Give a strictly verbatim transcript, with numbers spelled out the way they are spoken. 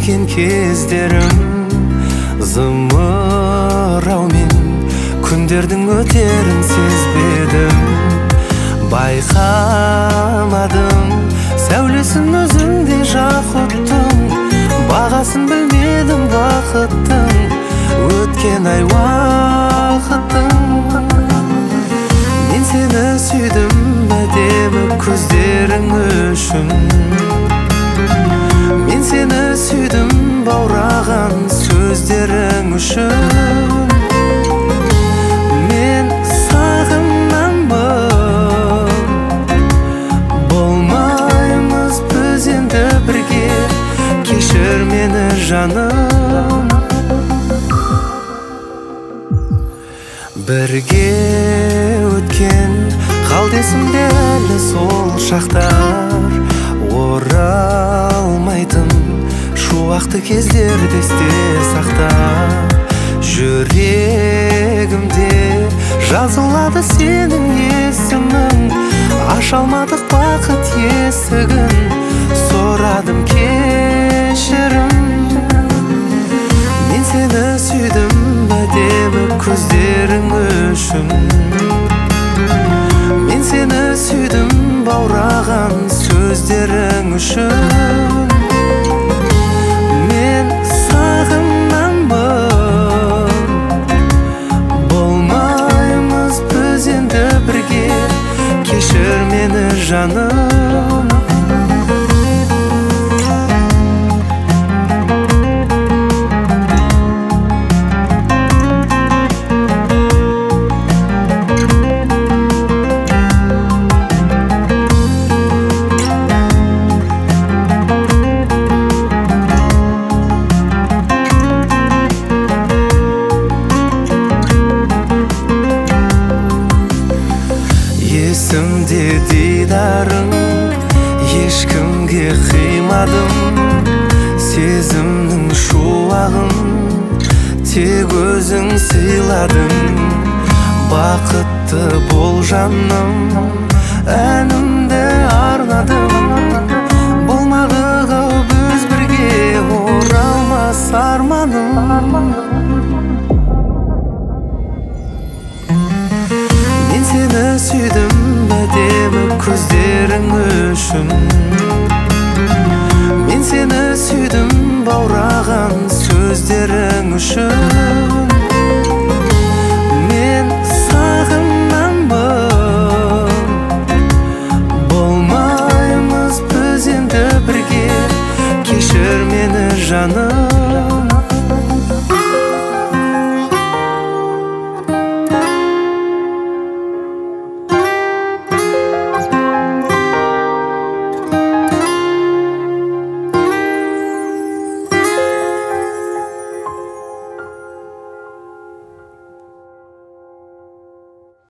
өткен кездерім зымыраумен күндердің өтерін сезбедім, байқамадым сәулесін өзіңдей жақұттың, бағасын білмедім бақыттың, өткен ай уақыттың. Мен сені сүйдім әдемі көздерің үшін, мен сені сүйдім баураған сөздерің үшін. Мен сағынамын, болмаймыз біз енді бірге, кешір мені жаным. Бірге өткен қалды есімде әлі сол шақтар, оралмайтын шуақты кездерді есте сақта. Жүрегімде жазылады сенің есімің, аша алмадық бақыт есігін, сорадым кешірім. Мен сені сүйдім әдемі көздерің үшін, мен сені сүйдім баураған сөздерің үшін. Мен сағынамын, болмаймыз біз енді бірге, кешір мені жаным. Есімде дидарың, ешкімге қимадым, сезімнің шуағын тек өзің сыйладың. Бақытты бол жаным, әнімді арнадым, болмадық ау біз бірге, оралмас арманым. Мен сені сүйдім әдемі көздерің үшін, мен сені сүйдім баураған сөздерің үшін.